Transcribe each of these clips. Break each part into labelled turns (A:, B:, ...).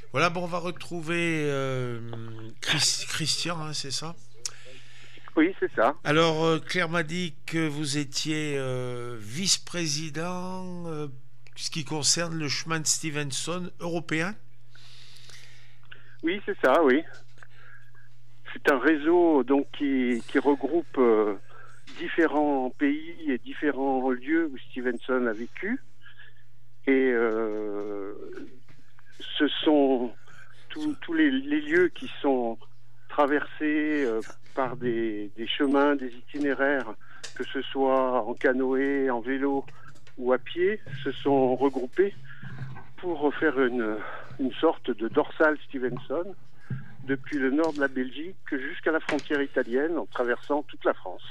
A: Voilà, bon, on va retrouver Christian, hein, c'est ça?
B: Oui, c'est ça.
A: Alors, Claire m'a dit que vous étiez vice-président, ce qui concerne le chemin de Stevenson européen.
B: Oui, c'est ça, oui. C'est un réseau donc qui regroupe différents pays et différents lieux où Stevenson a vécu. Et ce sont tous les lieux qui sont traversés par des chemins, des itinéraires, que ce soit en canoë, en vélo ou à pied, se sont regroupés pour faire une sorte de dorsale Stevenson depuis le nord de la Belgique jusqu'à la frontière italienne en traversant toute la France.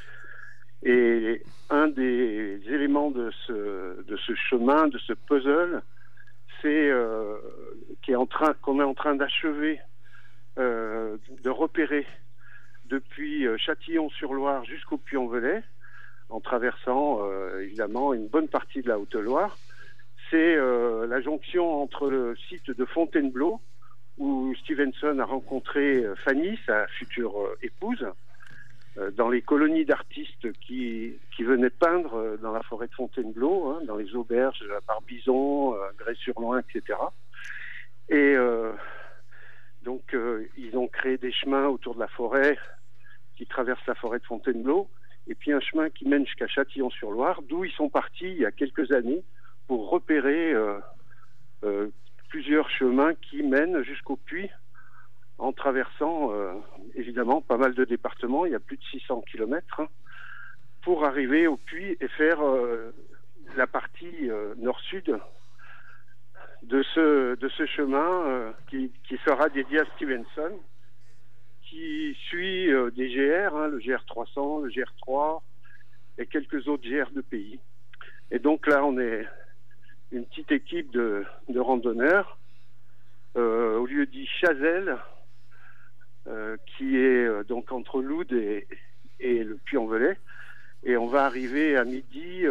B: Et un des éléments de ce chemin, de ce puzzle, c'est qu'on est en train d'achever, de repérer depuis Châtillon-sur-Loire jusqu'au Puy-en-Velay, en traversant évidemment une bonne partie de la Haute-Loire. C'est la jonction entre le site de Fontainebleau, où Stevenson a rencontré Fanny, sa future épouse, dans les colonies d'artistes qui venaient peindre dans la forêt de Fontainebleau, hein, dans les auberges à Barbizon, Grès-sur-Loing, etc. Et donc ils ont créé des chemins autour de la forêt qui traversent la forêt de Fontainebleau, et puis un chemin qui mène jusqu'à Châtillon-sur-Loire, d'où ils sont partis il y a quelques années pour repérer plusieurs chemins qui mènent jusqu'au Puy, en traversant évidemment pas mal de départements, il y a plus de 600 kilomètres, hein, pour arriver au Puy et faire la partie nord-sud de ce chemin qui sera dédié à Stevenson, qui suit des GR, hein, le GR300, le GR3 et quelques autres GR de pays. Et donc là, on est une petite équipe de randonneurs au lieu dit Chazelles, qui est donc entre Loudes et le Puy-en-Velay. Et on va arriver à midi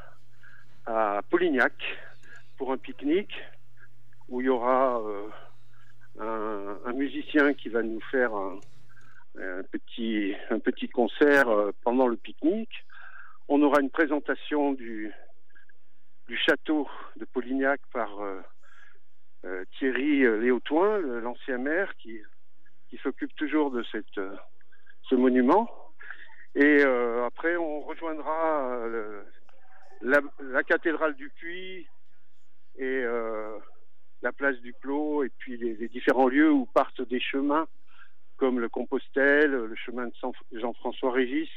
B: à Polignac pour un pique-nique où il y aura un musicien qui va nous faire un petit concert pendant le pique-nique. On aura une présentation du château de Polignac par Thierry Léotouin, l'ancien maire qui s'occupe toujours de ce monument. Et après, on rejoindra la cathédrale du Puy et la place du Clos, et puis les différents lieux où partent des chemins, comme le Compostelle, le chemin de Jean-François Régis,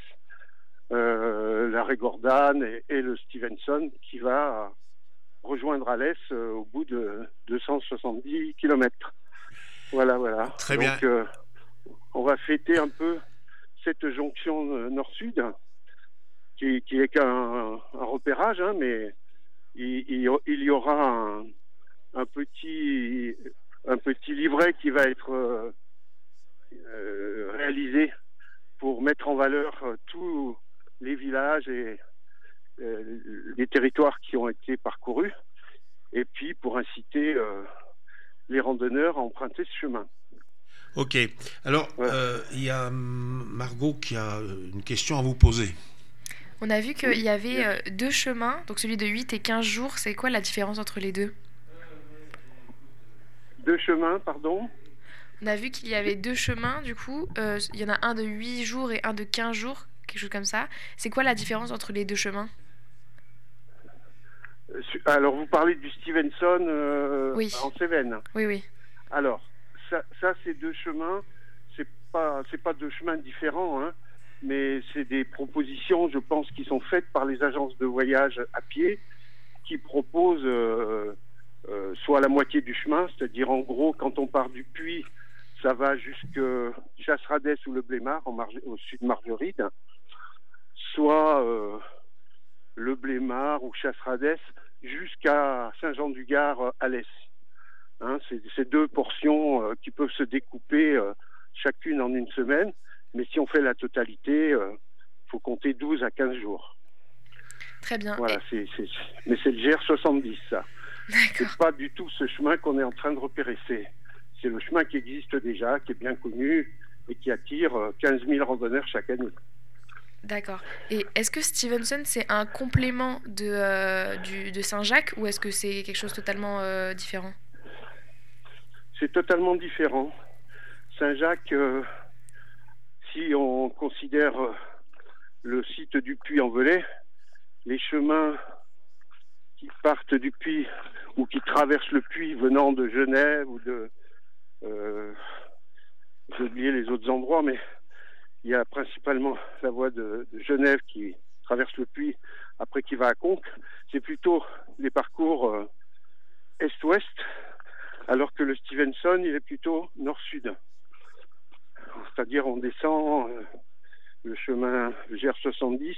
B: la Régordane et le Stevenson, qui va rejoindre Alès au bout de 270 kilomètres. Voilà.
A: Très bien.
B: Donc, on va fêter un peu cette jonction nord-sud, qui est qu'un repérage, hein, mais il y aura un petit livret qui va être réalisé pour mettre en valeur tous les villages et les territoires qui ont été parcourus, et puis pour inciter les randonneurs à emprunter ce chemin.
A: Ok. Alors,
B: Voilà.
A: il y a Margot qui a une question à vous poser.
C: On a vu qu'il
B: Oui,
C: y avait
B: bien sûr.
C: deux chemins, donc celui de 8 et 15 jours. C'est quoi la différence entre les deux?
B: Deux chemins, pardon.
C: On a vu qu'il y avait deux chemins, du coup. Il y en a un de 8 jours et un de 15 jours, quelque chose comme ça. C'est quoi la différence entre les deux chemins?
B: Alors, vous parlez du Stevenson
C: Oui,
B: en Cévennes.
C: oui.
B: Alors, ça c'est deux chemins. C'est pas deux chemins différents, hein, mais c'est des propositions, je pense, qui sont faites par les agences de voyage à pied, qui proposent soit la moitié du chemin, c'est-à-dire en gros, quand on part du Puy, ça va jusque Chasseradès ou le Blémar, au sud de Margeride, soit le Blémar ou Chasseradès jusqu'à Saint-Jean-du-Gard à l'est. Hein, c'est deux portions qui peuvent se découper chacune en une semaine, mais si on fait la totalité, faut compter 12 à 15 jours.
C: Très bien.
B: Voilà, mais c'est le GR70, ça. C'est
C: D'accord.
B: pas du tout ce chemin qu'on est en train de repérer. C'est le chemin qui existe déjà, qui est bien connu et qui attire 15 000 randonneurs chaque année.
C: D'accord. Et est-ce que Stevenson, c'est un complément de Saint-Jacques ou est-ce que c'est quelque chose totalement différent?
B: C'est totalement différent. Saint-Jacques, si on considère le site du Puy-en-Velay, les chemins qui partent du Puy ou qui traversent le Puy venant de Genève ou de... j'ai oublié les autres endroits, mais il y a principalement la voie de Genève qui traverse le Puy, après qui va à Conques. C'est plutôt les parcours est-ouest, alors que le Stevenson, il est plutôt nord-sud. C'est-à-dire on descend le chemin GR 70.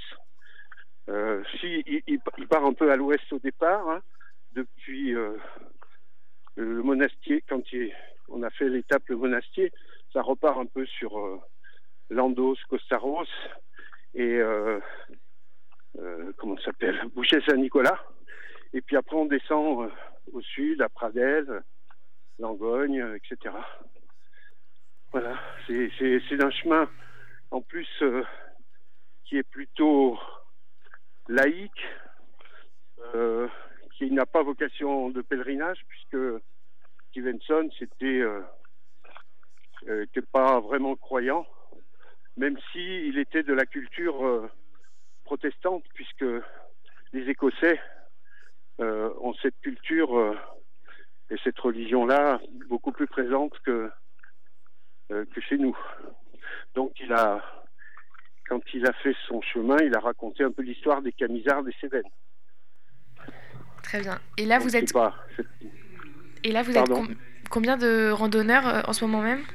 B: Il part un peu à l'ouest au départ, hein, depuis le Monastier. Quand on a fait l'étape le Monastier, ça repart un peu sur Landos, Costaros et comment ça s'appelle, Boucher-Saint-Nicolas. Et puis après on descend au sud, à Pradelles, Langogne, etc. Voilà, c'est un chemin en plus qui est plutôt laïque, qui n'a pas vocation de pèlerinage, puisque Stevenson c'était pas vraiment croyant, même si il était de la culture protestante, puisque les Écossais ont cette culture et cette religion-là beaucoup plus présente que chez nous. Donc quand il a fait son chemin, il a raconté un peu l'histoire des Camisards des Cévennes.
C: Très bien. Et là,
B: Donc,
C: vous êtes,
B: c'est-
C: et là, vous êtes
B: Pardon.
C: combien de randonneurs en ce moment même?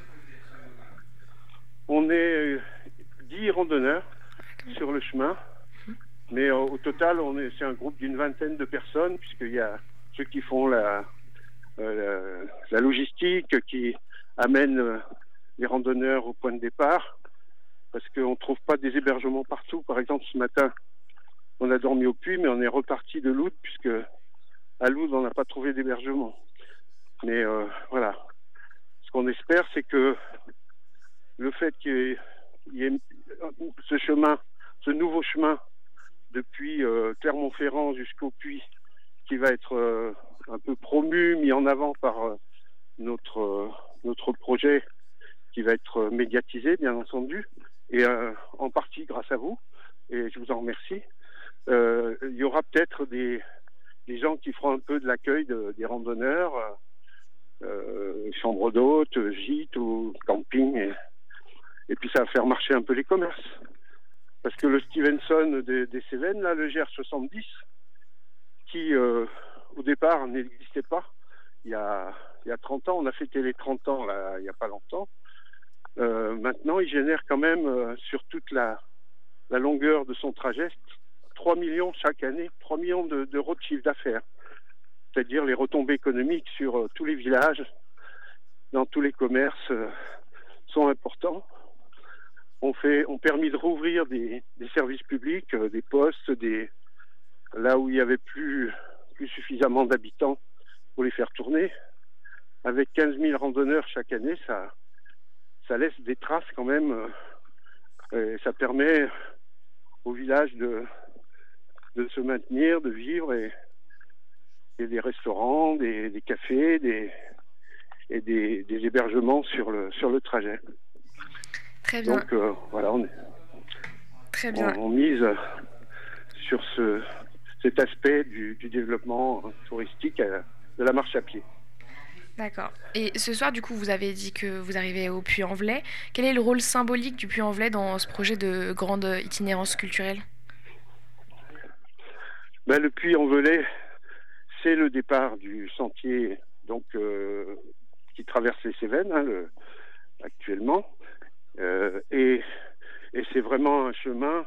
B: On est 10 randonneurs sur le chemin, mais au total, c'est un groupe d'une vingtaine de personnes, puisqu'il y a ceux qui font la logistique, qui amènent les randonneurs au point de départ, parce qu'on ne trouve pas des hébergements partout. Par exemple, ce matin, on a dormi au Puy, mais on est reparti de Loudes, puisque à Loudes, on n'a pas trouvé d'hébergement. Mais voilà. Ce qu'on espère, c'est que le fait qu'il y ait ce chemin, ce nouveau chemin, depuis Clermont-Ferrand jusqu'au Puy, qui va être un peu promu, mis en avant par notre projet, qui va être médiatisé, bien entendu, et en partie grâce à vous, et je vous en remercie. Il y aura peut-être des gens qui feront un peu de l'accueil des randonneurs, chambres d'hôtes, gîtes ou camping, et puis ça va faire marcher un peu les commerces. Parce que le Stevenson des Cévennes, là, le GR 70, qui au départ n'existait pas, il y a 30 ans, on a fêté les 30 ans là, il n'y a pas longtemps. Maintenant, il génère quand même sur toute la longueur de son trajet 3 millions chaque année, 3 millions d'euros de chiffre d'affaires. C'est-à-dire les retombées économiques sur tous les villages, dans tous les commerces, sont importants. Ont permis de rouvrir des services publics, des postes, là où il n'y avait plus suffisamment d'habitants pour les faire tourner. Avec 15 000 randonneurs chaque année, ça laisse des traces quand même. Et ça permet au village de se maintenir, de vivre, et des restaurants, des cafés, et des hébergements sur le trajet.
C: Très bien.
B: Donc voilà,
C: Très bien.
B: on mise sur cet aspect du développement touristique de la marche à pied.
C: D'accord. Et ce soir, du coup, vous avez dit que vous arrivez au Puy-en-Velay. Quel est le rôle symbolique du Puy-en-Velay dans ce projet de grande itinérance culturelle?
B: Le Puy-en-Velay, c'est le départ du sentier donc qui traverse les Cévennes actuellement, et c'est vraiment un chemin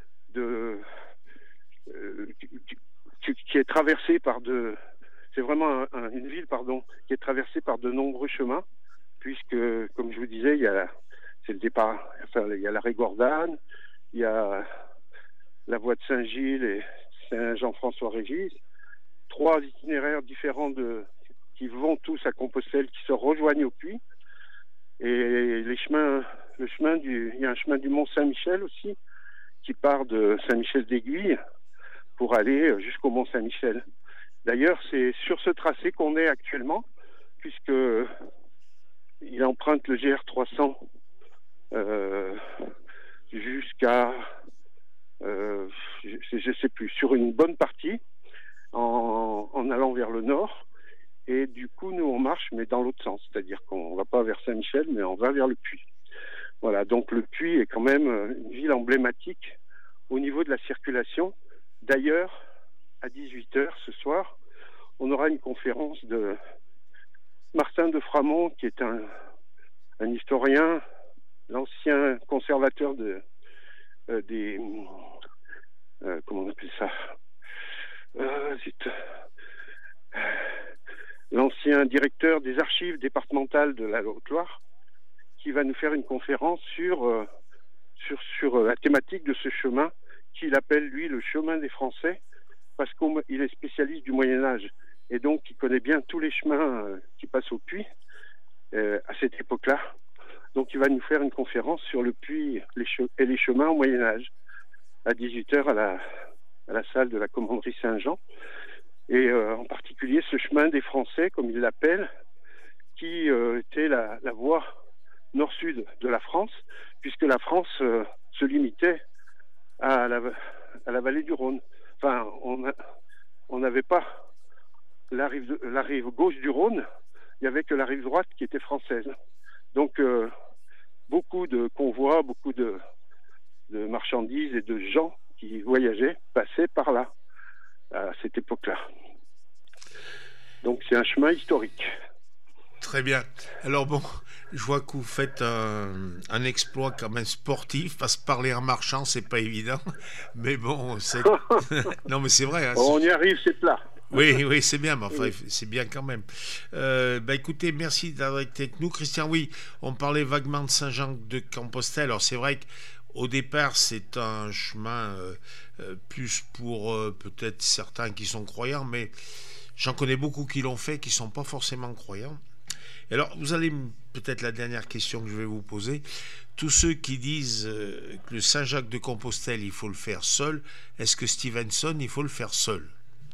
B: qui est traversé par c'est vraiment une ville qui est traversée par de nombreux chemins, puisque comme je vous disais, c'est le départ, enfin, il y a la Régordane, il y a la voie de Saint-Gilles et Saint-Jean-François-Régis, 3 itinéraires différents qui vont tous à Compostelle, qui se rejoignent au puits. Et il y a un chemin du Mont Saint-Michel aussi, qui part de Saint-Michel-d'Aiguille pour aller jusqu'au Mont Saint-Michel. D'ailleurs, c'est sur ce tracé qu'on est actuellement, puisque il emprunte le GR 300 jusqu'à, je sais plus, sur une bonne partie, en allant vers le nord. Et du coup, nous, on marche, mais dans l'autre sens. C'est-à-dire qu'on ne va pas vers Saint-Michel, mais on va vers le Puy. Voilà, donc le Puy est quand même une ville emblématique au niveau de la circulation. D'ailleurs, à 18h ce soir, on aura une conférence de Martin de Framont, qui est un historien, l'ancien conservateur comment on appelle ça, l'ancien directeur des archives départementales de la Haute-Loire, qui va nous faire une conférence sur la thématique de ce chemin qu'il appelle, lui, le chemin des Français, parce qu'il est spécialiste du Moyen-Âge. Et donc, il connaît bien tous les chemins qui passent au Puy à cette époque-là. Donc, il va nous faire une conférence sur le Puy et les chemins au Moyen-Âge, à 18h à la salle de la commanderie Saint-Jean. Et en particulier ce chemin des Français, comme il l'appelle, qui était la voie nord-sud de la France, puisque la France se limitait à la vallée du Rhône. Enfin, on n'avait pas la rive gauche du Rhône, il n'y avait que la rive droite qui était française. Donc, beaucoup de convois, beaucoup de marchandises et de gens qui voyageaient passaient par là, à cette époque-là. Donc, c'est un chemin historique.
A: Très bien. Alors bon, je vois que vous faites un exploit quand même sportif, parce que parler en marchant, c'est pas évident. Mais bon, non, mais c'est vrai. Hein,
B: on y arrive, c'est plat.
A: Oui, c'est bien, mais enfin, c'est bien quand même. Écoutez, merci d'avoir été avec nous. Christian, oui, on parlait vaguement de Saint-Jean-de-Compostelle. Alors c'est vrai qu'au départ, c'est un chemin plus pour peut-être certains qui sont croyants, mais j'en connais beaucoup qui l'ont fait, qui ne sont pas forcément croyants. Et alors, vous allez, peut-être la dernière question que je vais vous poser, tous ceux qui disent que le Saint-Jacques-de-Compostelle, il faut le faire seul, est-ce que Stevenson, il faut le faire seul?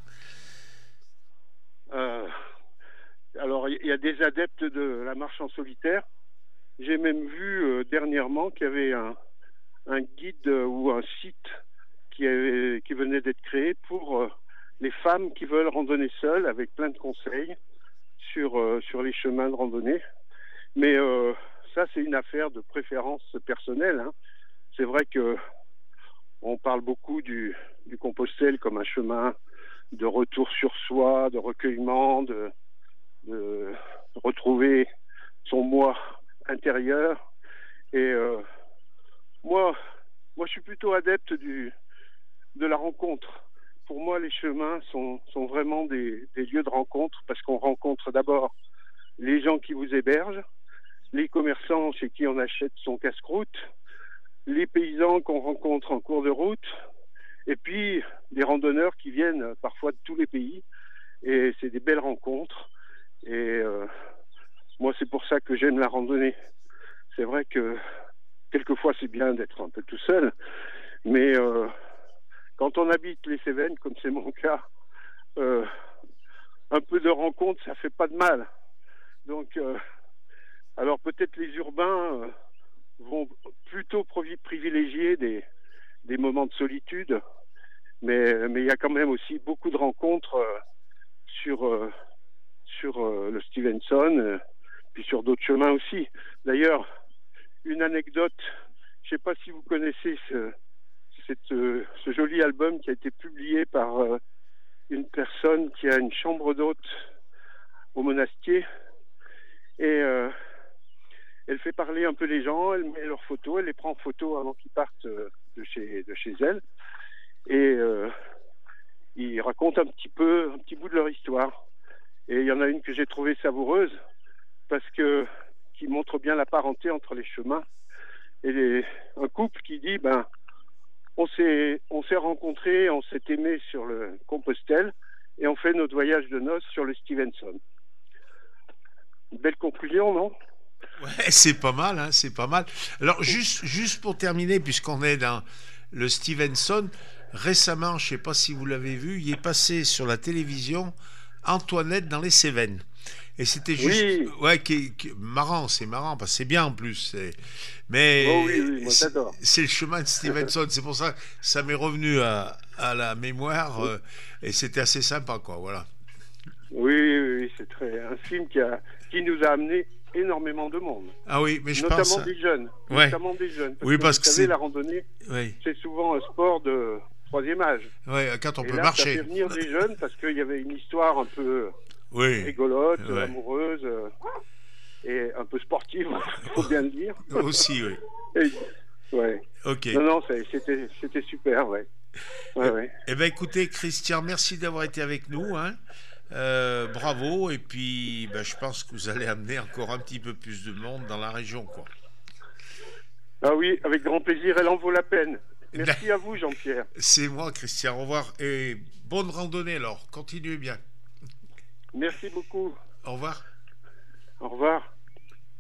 B: Alors, il y a des adeptes de la marche en solitaire. J'ai même vu dernièrement qu'il y avait un guide ou un site qui venait d'être créé pour les femmes qui veulent randonner seules, avec plein de conseils sur les chemins de randonnée. Mais ça, c'est une affaire de préférence personnelle. Hein. C'est vrai que on parle beaucoup du Compostelle comme un chemin de retour sur soi, de recueillement, de retrouver son moi intérieur. Et moi, je suis plutôt adepte de la rencontre. Pour moi, les chemins sont vraiment des lieux de rencontre, parce qu'on rencontre d'abord les gens qui vous hébergent, les commerçants chez qui on achète son casse-croûte, les paysans qu'on rencontre en cours de route, et puis des randonneurs qui viennent parfois de tous les pays. Et c'est des belles rencontres. Et moi, c'est pour ça que j'aime la randonnée. C'est vrai que quelquefois, c'est bien d'être un peu tout seul, mais quand on habite les Cévennes, comme c'est mon cas, un peu de rencontre, ça fait pas de mal. Donc, alors peut-être les urbains vont plutôt privilégier des moments de solitude, mais il y a quand même aussi beaucoup de rencontres sur le Stevenson, puis sur d'autres chemins aussi. D'ailleurs, une anecdote, je ne sais pas si vous connaissez ce joli album qui a été publié par une personne qui a une chambre d'hôte au Monastier, et elle fait parler un peu les gens, elle met leurs photos, elle les prend en photo avant qu'ils partent de chez elle, et ils racontent un petit bout de leur histoire. Et il y en a une que j'ai trouvée savoureuse, parce que qui montre bien la parenté entre les chemins. Et un couple qui dit, on s'est rencontrés, on s'est aimés sur le Compostelle, et on fait notre voyage de noces sur le Stevenson. Une belle conclusion, non?
A: Ouais, c'est pas mal, hein, c'est pas mal. Alors, juste pour terminer, puisqu'on est dans le Stevenson, récemment, je ne sais pas si vous l'avez vu, il est passé sur la télévision Antoinette dans les Cévennes. Et c'était juste,
B: Oui.
A: ouais, marrant, c'est marrant, parce que c'est bien en plus. Mais
B: Oh oui, moi j'adore.
A: c'est le chemin de Stevenson, c'est pour ça que ça m'est revenu à la mémoire, et c'était assez sympa, quoi, voilà.
B: Oui, c'est un film qui nous a amené énormément de monde.
A: Ah oui, mais je
B: notamment
A: pense...
B: des jeunes.
A: Ouais.
B: Notamment des jeunes.
A: Oui, parce que
B: vous savez,
A: c'est...
B: la randonnée,
A: Oui,
B: c'est souvent un sport de troisième âge.
A: ouais, quand on
B: Et
A: peut
B: là,
A: marcher.
B: ça fait venir des jeunes parce qu'il y avait une histoire un peu
A: Oui,
B: rigolote,
A: ouais.
B: amoureuse et un peu sportive, il faut bien le dire.
A: Aussi, oui.
B: Ouais.
A: Ok.
B: Non, c'était super, ouais. Ouais.
A: Eh bien, écoutez, Christian, merci d'avoir été avec nous, hein. Bravo, et puis je pense que vous allez amener encore un petit peu plus de monde dans la région, quoi.
B: Ah oui, avec grand plaisir, elle en vaut la peine. Merci à vous, Jean-Pierre.
A: C'est moi, Christian, au revoir, et bonne randonnée alors, continuez bien.
B: Merci beaucoup.
A: Au revoir.
B: Au revoir.